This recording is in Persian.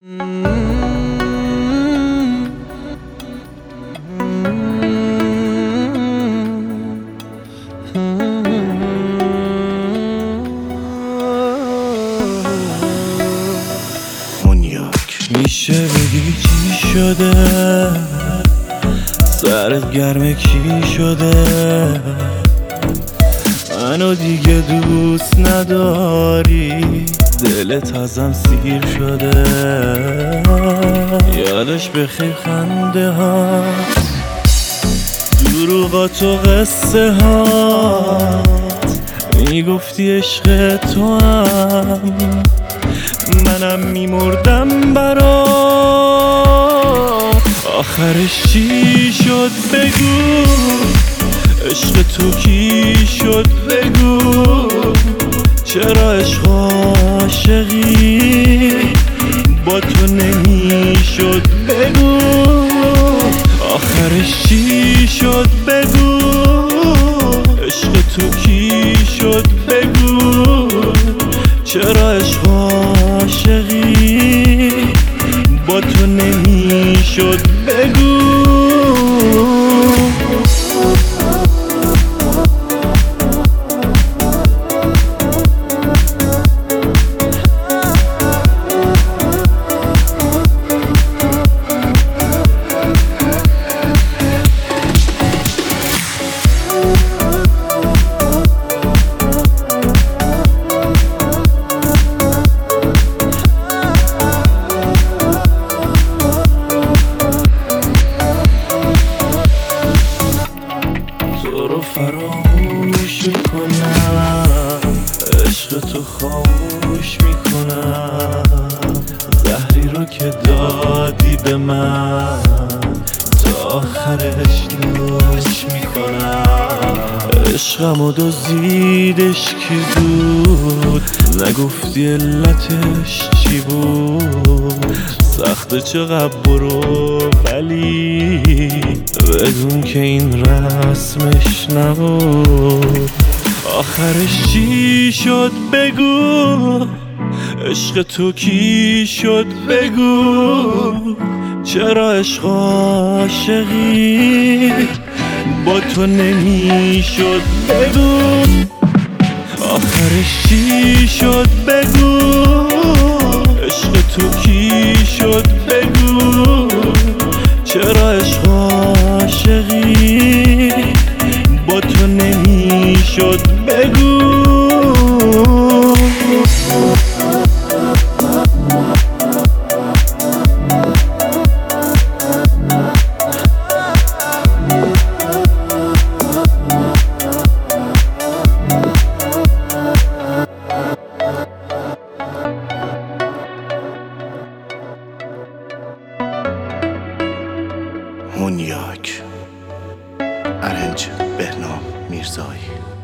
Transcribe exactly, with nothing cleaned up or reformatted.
میشه بگی چی شده؟ سرت گرمه کی شده؟ منو دیگه دوست نداری، دلت ازم سیر شده. یادش بخیر خنده هات، دروغات و قصه هات، میگفتی عشق تو هم منم میمردم برات. آخرش چی شد بگو؟ عشق تو کی شد بگو؟ چرا عشق عاشقی با تو نمیشد بگو؟ آخرش چی شد بگو؟ عشق تو کی شد بگو؟ چرا عشق عاشقی با تو نمیشد بگو؟ فراموش میکنم، عشق تو خاموش میکنم. زهری رو که دادی به من تا آخرش نوش میکنم. عشقمو دزدیدش کی بود؟ نگفتی علتش چی بود؟ سخته چقدر برو ولی بدون که این رسمش نبود. آخرش چی شد بگو؟ عشق تو کی شد بگو؟ چرا عشق عاشقی با تو نمیشد بگو؟ آخرش چی شد بگو؟ عشق تو کی شد بگو؟ چرا عشق عاشقی با تو نمیشد بگو؟ هونیاک، ارنج بهنام میرزایی.